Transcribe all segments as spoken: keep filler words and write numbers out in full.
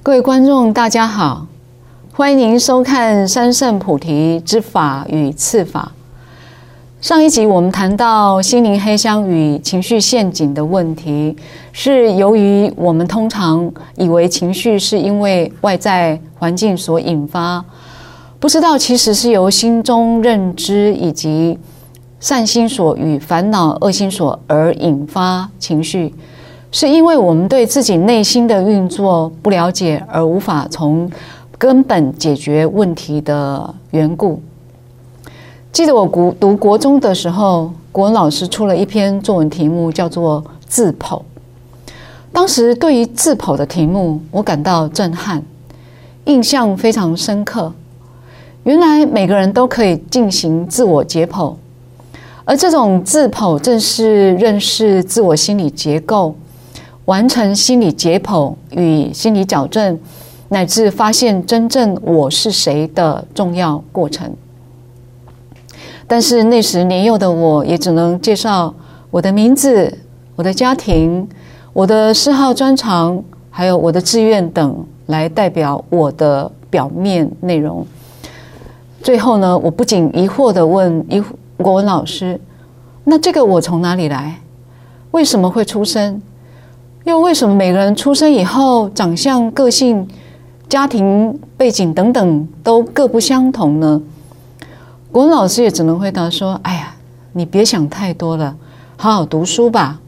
各位观众，大家好，欢迎您收看三圣菩提之法与次法。上一集我们谈到心灵黑箱与情绪陷阱的问题，是由于我们通常以为情绪是因为外在环境所引发，不知道其实是由心中认知以及善心所与烦恼恶心所而引发情绪，是因为我们对自己内心的运作不了解而无法从根本解决问题的缘故。记得我读国中的时候，国文老师出了一篇作文题目叫做自剖。当时对于自剖的题目我感到震撼，印象非常深刻。原来每个人都可以进行自我解剖，而这种自剖正是认识自我心理结构，完成心理解剖与心理矫正，乃至发现真正我是谁的重要过程。但是那时年幼的我也只能介绍我的名字、我的家庭、我的嗜好专长，还有我的志愿等来代表我的表面内容。最后呢，我不仅疑惑地问国文老师，那这个我从哪里来？为什么会出生？又为什么每个人出生以后长相、个性、家庭背景等等都各不相同呢？国文老师也只能回答说，哎呀，你别想太多了，好好读书吧。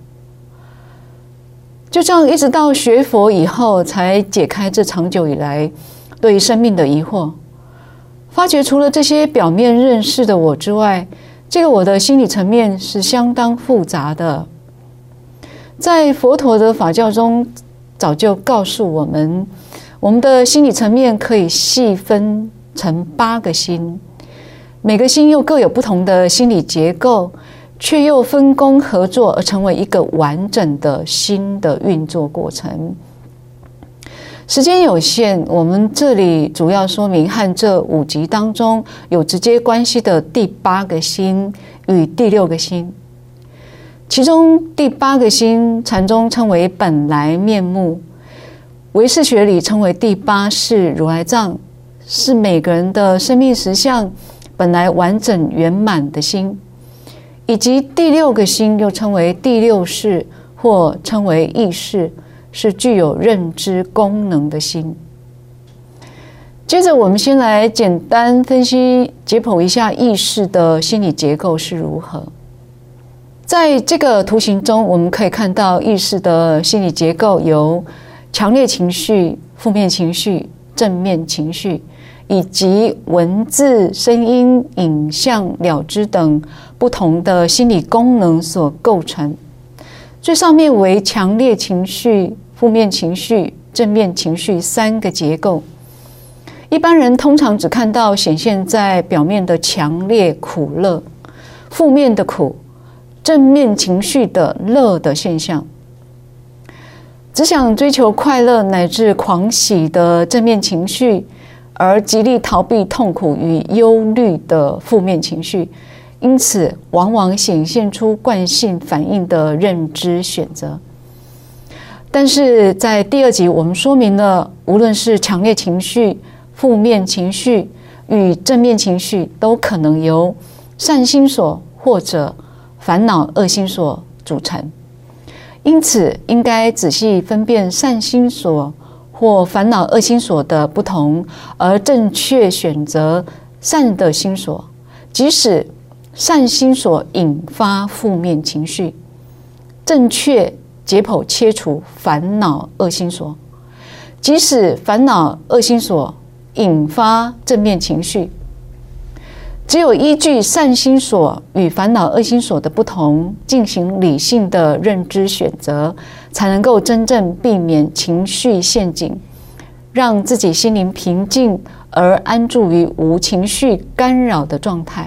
就这样一直到学佛以后，才解开这长久以来对于生命的疑惑，发觉除了这些表面认识的我之外，这个我的心理层面是相当复杂的。在佛陀的法教中早就告诉我们，我们的心理层面可以细分成八个心，每个心又各有不同的心理结构，却又分工合作而成为一个完整的心的运作过程。时间有限，我们这里主要说明和这五集当中有直接关系的第八个心与第六个心。其中第八个心，禅中称为本来面目，唯识学里称为第八识如来藏，是每个人的生命实相本来完整圆满的心。以及第六个心又称为第六识，或称为意识，是具有认知功能的心。接着我们先来简单分析解剖一下意识的心理结构是如何。在这个图形中，我们可以看到意识的心理结构由强烈情绪、负面情绪、正面情绪，以及文字、声音、影像、了知等不同的心理功能所构成。最上面为强烈情绪、负面情绪、正面情绪三个结构。一般人通常只看到显现在表面的强烈苦乐、负面的苦、正面情绪的乐的现象。只想追求快乐乃至狂喜的正面情绪，而极力逃避痛苦与忧虑的负面情绪，因此往往显现出惯性反应的认知选择。但是在第二集我们说明了，无论是强烈情绪、负面情绪与正面情绪，都可能由善心所或者烦恼恶心所组成。因此应该仔细分辨善心所或烦恼恶心所的不同，而正确选择善的心所，即使善心所引发负面情绪，正确解剖切除烦恼恶心所，即使烦恼恶心所引发正面情绪。只有依据善心所与烦恼恶心所的不同，进行理性的认知选择，才能够真正避免情绪陷阱，让自己心灵平静而安住于无情绪干扰的状态。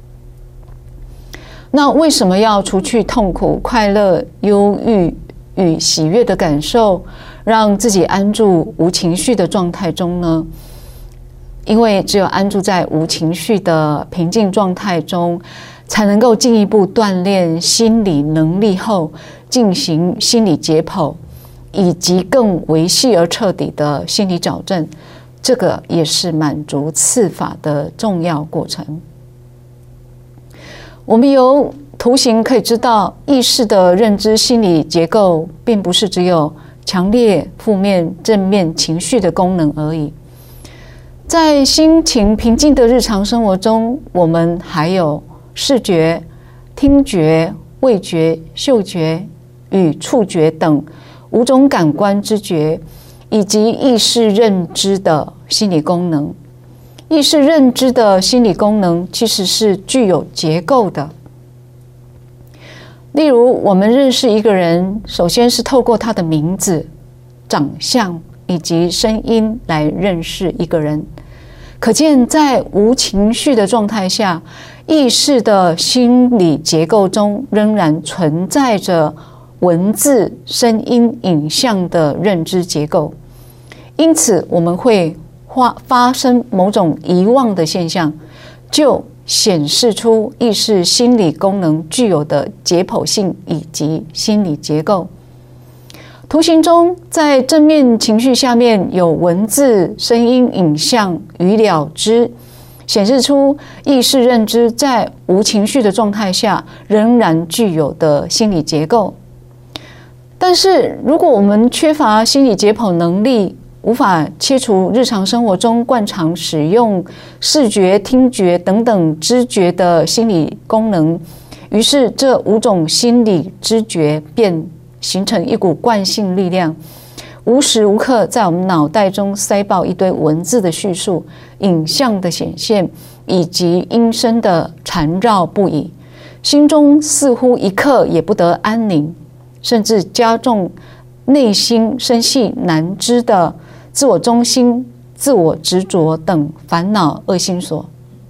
那为什么要除去痛苦、快乐、忧郁与喜悦的感受，让自己安住无情绪的状态中呢？因为只有安住在无情绪的平静状态中，才能够进一步锻炼心理能力后，进行心理解剖， 以及更维系而彻底的心理矫正，这个也是满足次法的重要过程。我们由图形可以知道，意识的认知心理结构并不是只有强烈、负面、正面情绪的功能而已。在心情平静的日常生活中，我们还有视觉、听觉、味觉、嗅觉与触觉等五种感官知觉，以及意识认知的心理功能。意识认知的心理功能其实是具有结构的。例如，我们认识一个人，首先是透过他的名字、长相以及声音来认识一个人。可见，在无情绪的状态下，意识的心理结构中仍然存在着文字、声音、影像的认知结构。因此，我们会发生某种遗忘的现象，就显示出意识心理功能具有的解剖性以及心理结构。图形中，在正面情绪下面有文字、声音、影像与了知，显示出意识认知在无情绪的状态下仍然具有的心理结构。但是，如果我们缺乏心理解剖能力，无法切除日常生活中惯常使用视觉、听觉等等知觉的心理功能，于是这五种心理知觉便形成一股惯性力量，无时无刻在我们脑袋中塞爆一堆文字的叙述、影像的显现以及音声的缠绕不已，心中似乎一刻也不得安宁，甚至加重内心深细难知的自我中心、自我执着等烦恼恶心所。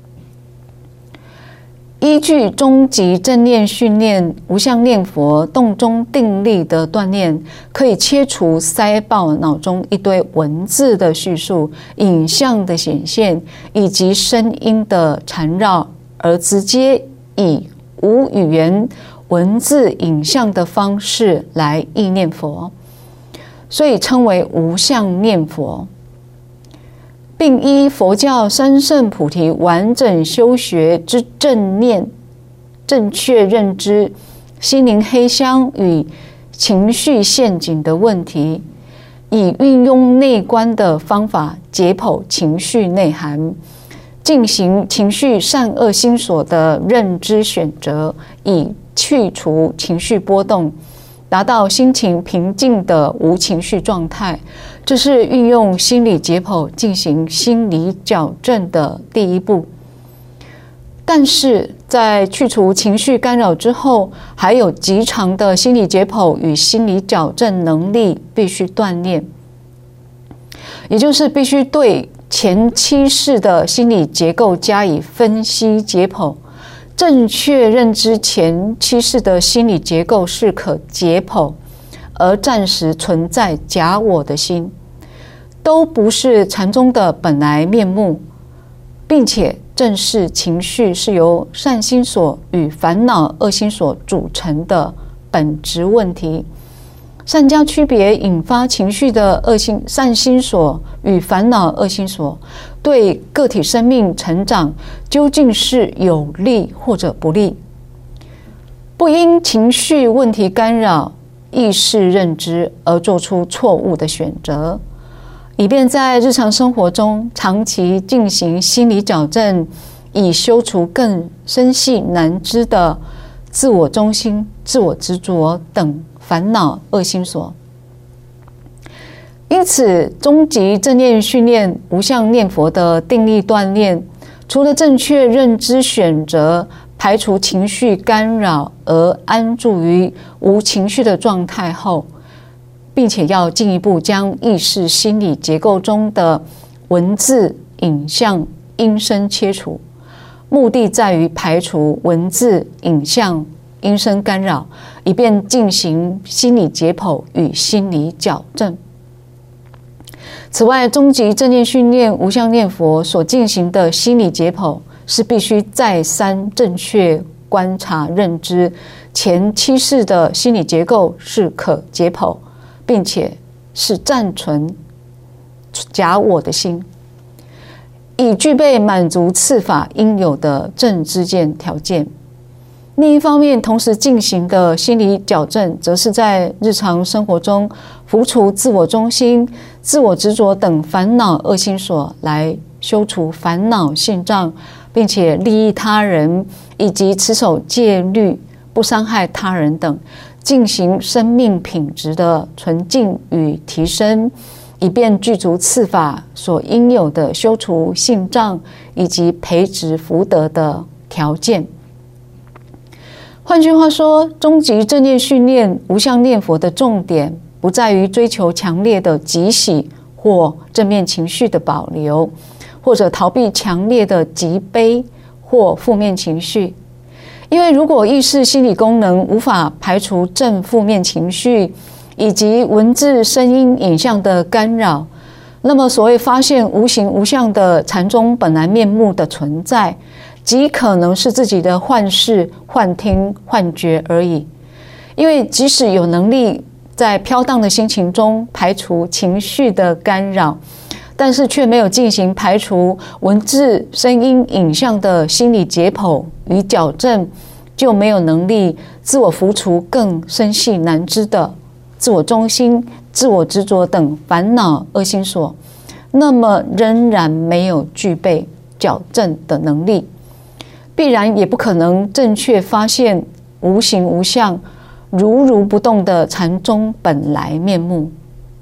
依据终极正念训练、无相念佛、动中定力的锻炼，可以切除塞爆脑中一堆文字的叙述、影像的显现以及声音的缠绕，而直接以无语言、文字、影像的方式来意念佛，所以称为无相念佛，并依佛教三圣菩提完整修学之正念、正确认知心灵黑箱与情绪陷阱的问题，以运用内观的方法解剖情绪内涵，进行情绪善恶心所的认知选择，以去除情绪波动，达到心情平静的无情绪状态。这是运用心理解剖进行心理矫正的第一步。但是在去除情绪干扰之后，还有极长的心理解剖与心理矫正能力必须锻炼，也就是必须对前七世的心理结构加以分析解剖，正确认知前七世的心理结构是可解剖而暂时存在假我的心，都不是禅宗的本来面目，并且正视情绪是由善心所与烦恼恶心所组成的本质问题。善加区别引发情绪的恶心善心所与烦恼恶心所，对个体生命成长究竟是有利或者不利，不因情绪问题干扰意识认知而做出错误的选择，以便在日常生活中长期进行心理矫正，以修除更深细难知的自我中心、自我执着等烦恼恶心所。因此，终极正念训练、无相念佛的定力锻炼，除了正确认知选择、排除情绪干扰而安住于无情绪的状态后，并且要进一步将意识心理结构中的文字、影像、音声切除，目的在于排除文字、影像、音声干扰，以便进行心理解剖与心理矫正。此外，终极正念训练、无相念佛所进行的心理解剖，是必须再三正确观察认知前七世的心理结构是可解剖， 并且是暂存假我的心，以具备满足次法应有的正知见条件。另一方面，同时进行的心理矫正，则是在日常生活中浮除自我中心、自我执着等烦恼恶心所，来修除烦恼性障，并且利益他人，以及持守戒律、不伤害他人等，进行生命品质的纯净与提升，以便具足次法所应有的修除性障以及培植福德的条件。换句话说，终极正念训练无相念佛的重点，不在于追求强烈的极喜或正面情绪的保留，或者逃避强烈的极悲或负面情绪。因为如果意识心理功能无法排除正负面情绪以及文字、声音、影像的干扰，那么所谓发现无形无相的禅宗本来面目的存在，极可能是自己的幻视、幻听、幻觉而已。因为即使有能力在飘荡的心情中排除情绪的干扰，但是却没有进行排除文字、声音、影像的心理解剖与矫正，就没有能力自我浮除更深细难知的自我中心、自我执着等烦恼恶心所，那么仍然没有具备矫正的能力，必然也不可能正确发现无形无相、如如不动的禅宗本来面目。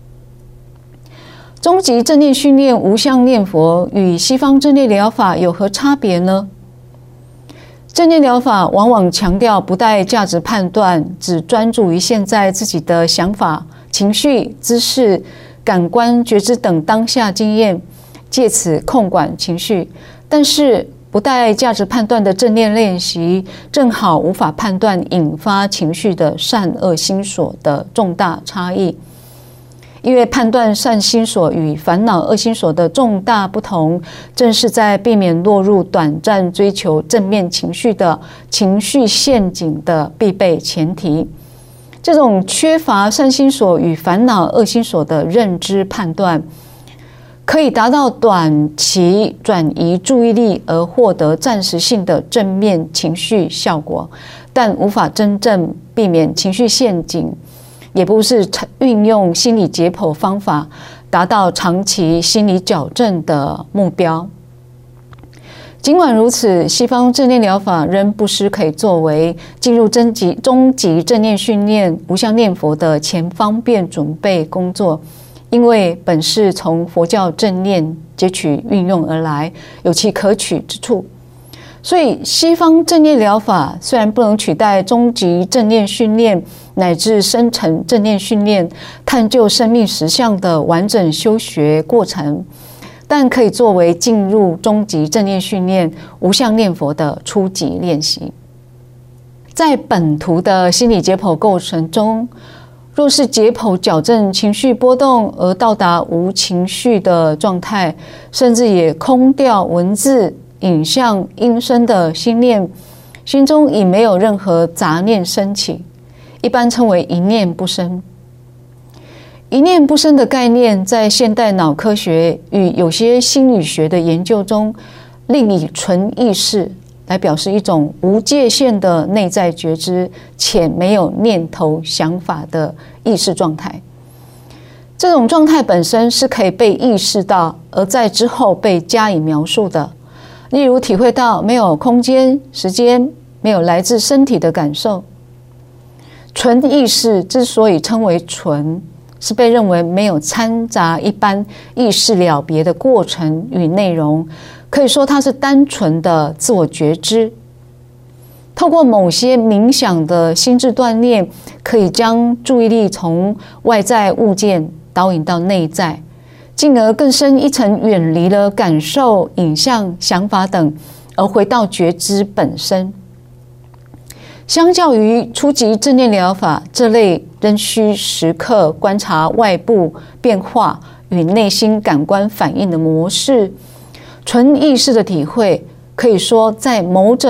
终极正念训练无相念佛与西方正念疗法有何差别呢？正念疗法往往强调不带价值判断，只专注于现在自己的想法、情绪、姿势、感官、觉知等当下经验，借此控管情绪。但是不带价值判断的正念练习，正好无法判断引发情绪的善恶心所的重大差异。因为判断善心所与烦恼恶心所的重大不同，正是在避免落入短暂追求正面情绪的情绪陷阱的必备前提。这种缺乏善心所与烦恼恶心所的认知判断，可以达到短期转移注意力而获得暂时性的正面情绪效果，但无法真正避免情绪陷阱，也不是运用心理解剖方法达到长期心理矫正的目标。尽管如此，西方正念疗法仍不失可以作为进入终极终极正念训练无相念佛的前方便准备工作，因为本是从佛教正念截取运用而来，有其可取之处。所以西方正念疗法虽然不能取代终极正念训练乃至深层正念训练探究生命实相的完整修学过程，但可以作为进入终极正念训练无相念佛的初级练习。在本图的心理解剖过程中，若是解剖矫正情绪波动而到达无情绪的状态，甚至也空掉文字、影像、音声的心念，心中已没有任何杂念升起，一般称为一念不生。一念不生的概念，在现代脑科学与有些心理学的研究中，另以纯意识来表示一种无界限的内在觉知，且没有念头想法的意识状态。这种状态本身是可以被意识到，而在之后被加以描述的。例如体会到没有空间、时间，没有来自身体的感受。纯意识之所以称为纯，是被认为没有掺杂一般意识了别的过程与内容，可以说它是单纯的自我觉知。透过某些冥想的心智锻炼，可以将注意力从外在物件导引到内在，进而更深一层远离了感受、影像、想法等，而回到觉知本身。相较于初级正念疗法这类仍需时刻观察外部变化与内心感官反应的模式，纯意识的体会可以说在某种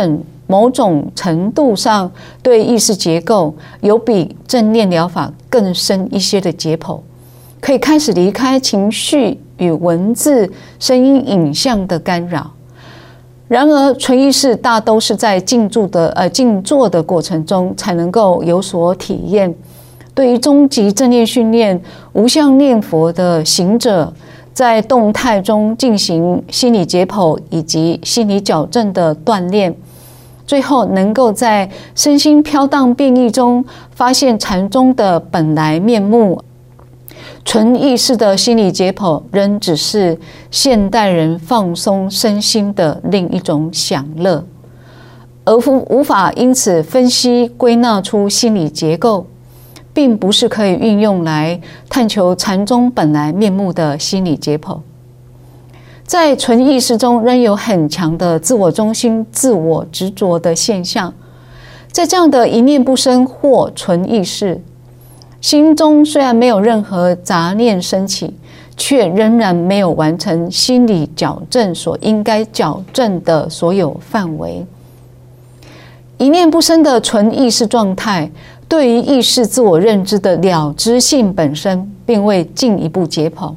某种程度上对意识结构有比正念疗法更深一些的解剖，可以开始离开情绪与文字、声音、影像的干扰。然而，纯意识大都是在静坐的呃静坐的过程中才能够有所体验。对于终极正念训练、无相念佛的行者，在动态中进行心理解剖以及心理矫正的锻炼，最后能够在身心飘荡变异中发现禅宗的本来面目。纯意识的心理解剖仍只是现代人放松身心的另一种享乐，而无法因此分析归纳出心理结构，并不是可以运用来探求禅宗本来面目的心理解剖。在纯意识中仍有很强的自我中心、自我执着的现象。在这样的一念不生或纯意识，心中虽然没有任何杂念升起，却仍然没有完成心理矫正所应该矫正的所有范围。一念不生的纯意识状态，对于意识自我认知的了知性本身，并未进一步解剖。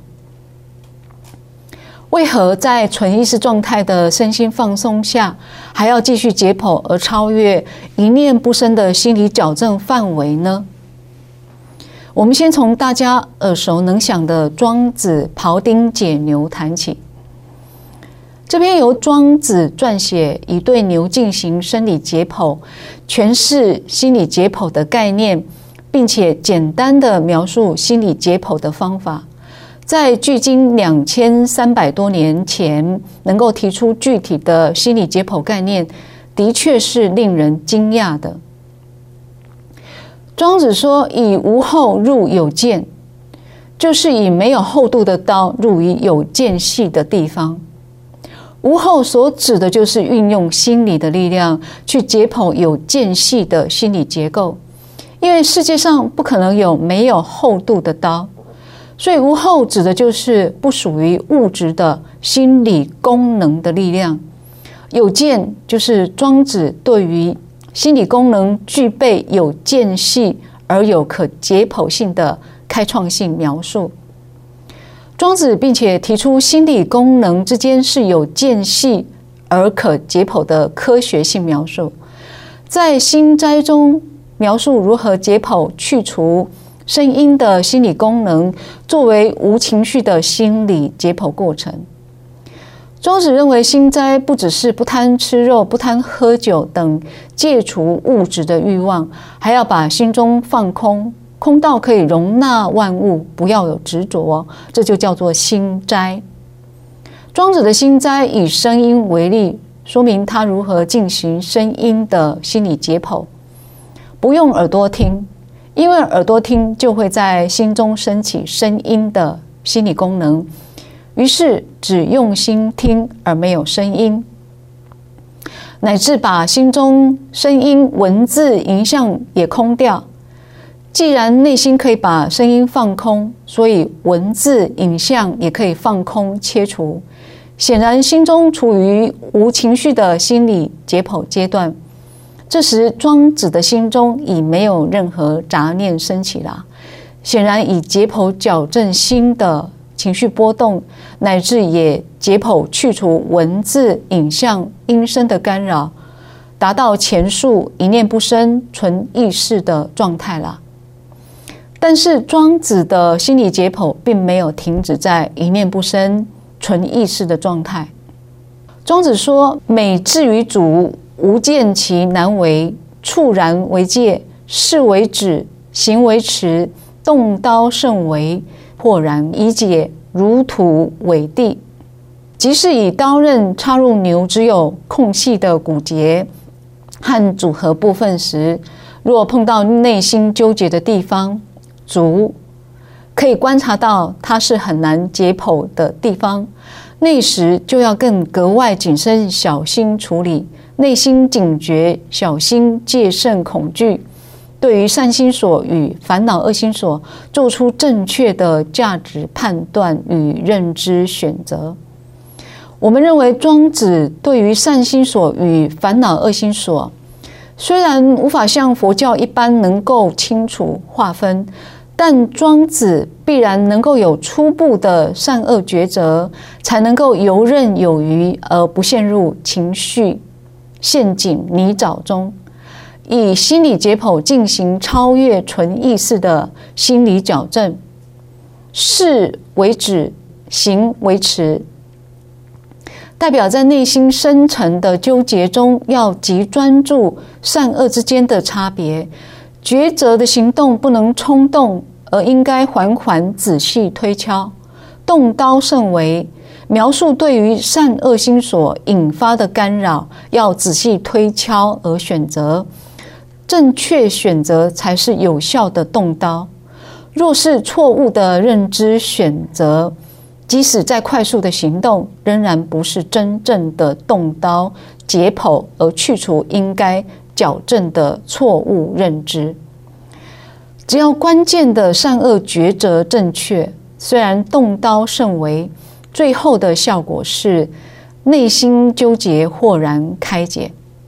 为何在纯意识状态的身心放松下，还要继续解剖而超越一念不生的心理矫正范围呢？我们先从大家耳熟能详的庄子庖丁解牛谈起。这篇由庄子撰写，以对牛进行生理解剖，诠释心理解剖的概念，并且简单的描述心理解剖的方法。在距今两千三百多年前，能够提出具体的心理解剖概念，的确是令人惊讶的。庄子说：“以无厚入有间”，就是以没有厚度的刀入于有间隙的地方。无厚所指的就是运用心理的力量去解剖有间隙的心理结构，因为世界上不可能有没有厚度的刀，所以无厚指的就是不属于物质的心理功能的力量。有间就是庄子对于心理功能具备有间隙而有可解剖性的开创性描述。庄子并且提出心理功能之间是有间隙而可解剖的科学性描述，在心斋中描述如何解剖去除声音的心理功能，作为无情绪的心理解剖过程。庄子认为心斋不只是不贪吃肉、不贪喝酒等戒除物质的欲望，还要把心中放空，空到可以容纳万物，不要有执着，这就叫做心斋。庄子的心斋以声音为例，说明他如何进行声音的心理解剖。不用耳朵听，因为耳朵听就会在心中升起声音的心理功能，于是只用心听而没有声音，乃至把心中声音、文字、影像也空掉。既然内心可以把声音放空，所以文字、影像也可以放空切除。显然心中处于无情绪的心理解剖阶段，这时庄子的心中已没有任何杂念升起了，显然已解剖矫正心的情绪波动，乃至也解剖去除文字、影像、音声的干扰，达到前述一念不生纯意识的状态了。但是庄子的心理解剖并没有停止在一念不生纯意识的状态。庄子说：“美至于主，无见其难为，触然为戒，事为止，行为持，动刀甚为，豁然以解，如土为地。”即是以刀刃插入牛只有空隙的骨节和组合部分时，若碰到内心纠结的地方，足可以观察到它是很难解剖的地方，那时就要更格外谨慎小心处理，内心警觉，小心戒慎恐惧，对于善心所与烦恼恶心所做出正确的价值判断与认知选择。 我们认为庄子对于善心所与烦恼恶心所，虽然无法像佛教一般能够清楚划分，但庄子必然能够有初步的善恶抉择，才能够游刃有余而不陷入情绪陷阱泥沼中，以心理解剖进行超越纯意识的心理矫正。事为止，行为迟，代表在内心深层的纠结中，要极专注善恶之间的差别，抉择的行动不能冲动，而应该缓缓仔细推敲，动刀慎为。描述对于善恶心所引发的干扰，要仔细推敲而选择，正确选择才是有效的动刀。若是错误的认知选择，即使再快速的行动，仍然不是真正的动刀解剖，而去除应该矫正的错误认知。只要关键的善恶抉择正确，虽然动刀慎为，最后的效果是内心纠结豁然开解。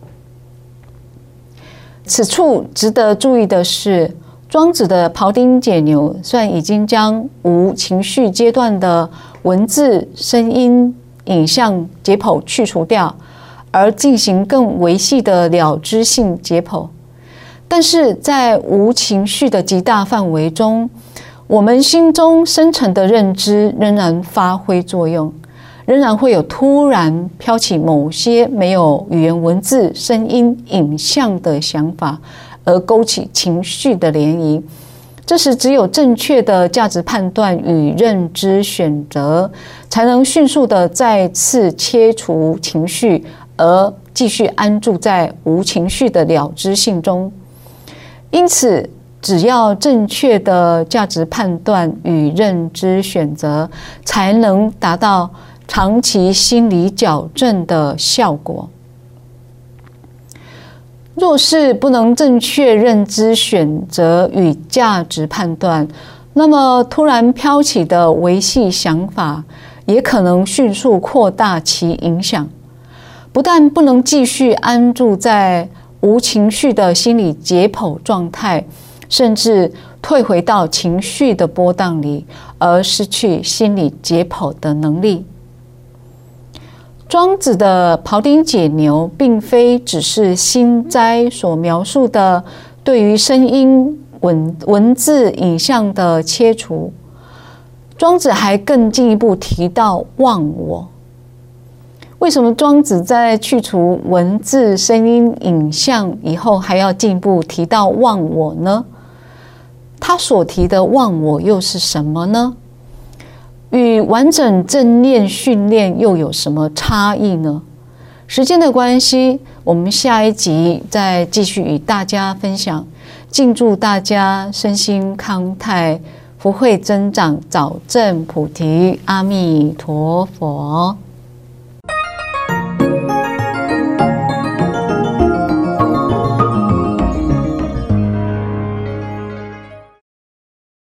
此处值得注意的是，庄子的庖丁解牛虽然已经将无情绪阶段的文字、声音、影像解剖去除掉，而进行更维系的了知性解剖，但是在无情绪的极大范围中，我们心中深层的认知仍然发挥作用，仍然会有突然飘起某些没有语言文字、声音、影像的想法，而勾起情绪的涟漪。这时只有正确的价值判断与认知选择，才能迅速的再次切除情绪，而继续安住在无情绪的了知性中。因此只要正确的价值判断与认知选择，才能达到长期心理矫正的效果。若是不能正确认知选择与价值判断，那么突然飘起的维系想法也可能迅速扩大其影响，不但不能继续安住在无情绪的心理解剖状态，甚至退回到情绪的波荡里，而失去心理解剖的能力。庄子的庖丁解牛并非只是心斋所描述的对于声音、文文字、影像的切除，庄子还更进一步提到忘我。为什么庄子在去除文字、声音、影像以后，还要进一步提到忘我呢？他所提的忘我又是什么呢？与完整正念训练又有什么差异呢？时间的关系，我们下一集再继续与大家分享。敬祝大家身心康泰，福慧增长，早证菩提。阿弥陀佛。